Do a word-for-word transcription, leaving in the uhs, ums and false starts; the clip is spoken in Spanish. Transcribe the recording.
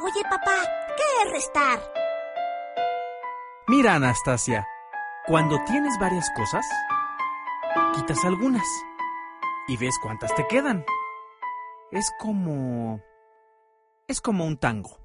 Oye, papá, ¿qué es restar? Mira, Anastasia, cuando tienes varias cosas, quitas algunas y ves cuántas te quedan. Es como... es como un tango.